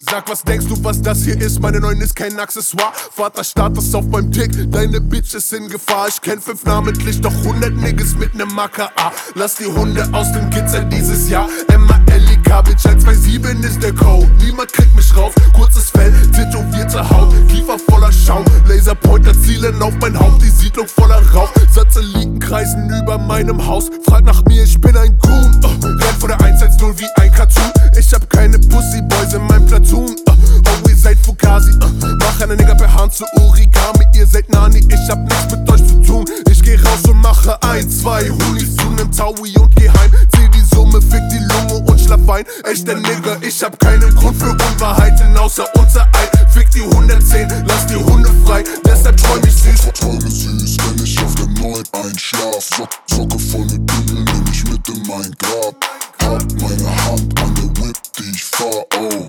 Sag, was denkst du, was das hier ist? Meine 9 ist kein Accessoire. Vater Status auf meinem Dick, deine Bitch ist in Gefahr. Ich kenn 5 namentlich, doch 100 Niggas mit nem AKA. Lass die Hunde aus dem Gitzer dieses Jahr. MALIK, Bitch, 127 ist der Code. Niemand kriegt mich raus, kurzes Fell, tätowierte Haut, Kiefer voller Schaum. Laserpointer zielen auf mein Haupt, die Siedlung voller Rauch. Satelliten kreisen über meinem Haus. Frag nach mir, ich bin ein Goon. Renn vor der 110 wie ein Cartoon. Ich hab keine Pussyboys in meinem Platoon. Oh, ihr seid Fugazi. Mach eine Nigger per Hand zu Origami. Ihr seid Nani, ich hab nichts mit euch zu tun. Ich geh raus und mache 1, 2 Hunis zu nem Taui und geh heim. Zähl die Summe, fick die Lunge und schlaf ein. Echter Nigger, ich hab keinen Grund für Unwahrheiten außer unser Eid. Fick die 110, lass die Hunde frei. Deshalb träum ich süß. Träume süß, wenn ich auf der 9 einschlaf. Socke voll mit Bündel, nehm ich mit in mein Grab. Hab meine Hand an der Whip, die ich fahr, oh.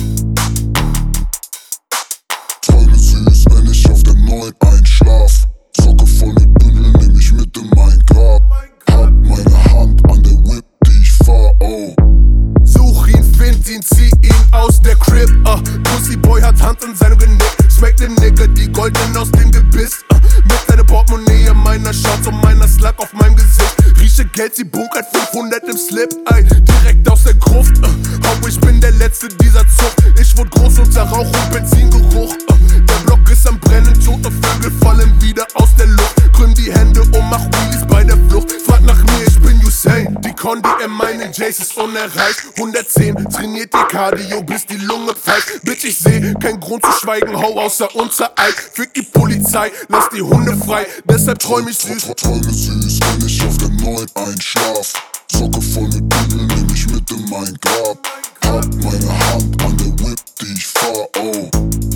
Träume süß, wenn ich auf der 9 einschlaf. Socke voll mit Bündel, nehm ich mit in mein Grab. Hab meine Hand an der Whip, die ich fahr, oh. Such ihn, find ihn, zieh ihn aus der Crib. Pussyboy hat Hand in seinem Genick. Schmeckt dem Nigger die Goldenen aus dem Gebiss. Mit deinem Portemonnaie in meiner Shorts und meiner Slug auf meinem Gesicht. Rieche Geld, sie bunkert 500 im Slip. Ey, direkt aus der Gruft. Oh, ich bin der Letzte dieser Zucht. Ich wurde groß unter Rauch und Benzingeruch. Der Block ist am Brennen, tote Vögel fallen wieder aus der Luft. Krümm die Hände und mach Wheelies bei der Flucht. Frag nach mir, ich bin Usain. Die Condi in meinen Jays ist unerreicht. 110, trainiert ihr Cardio, bis die Lunge pfeift. Bitch, ich seh kein Grund zu schweigen, hau außer unser Eid. Fick die Polizei, lass die Hunde frei. Deshalb träum ich süß. Träume süß, wenn ich auf der 9 einschlaf. Socke voll mit Bündel, nehm ich mit in mein Grab. Hab meine Hand an der Whip, die ich fahr, oh.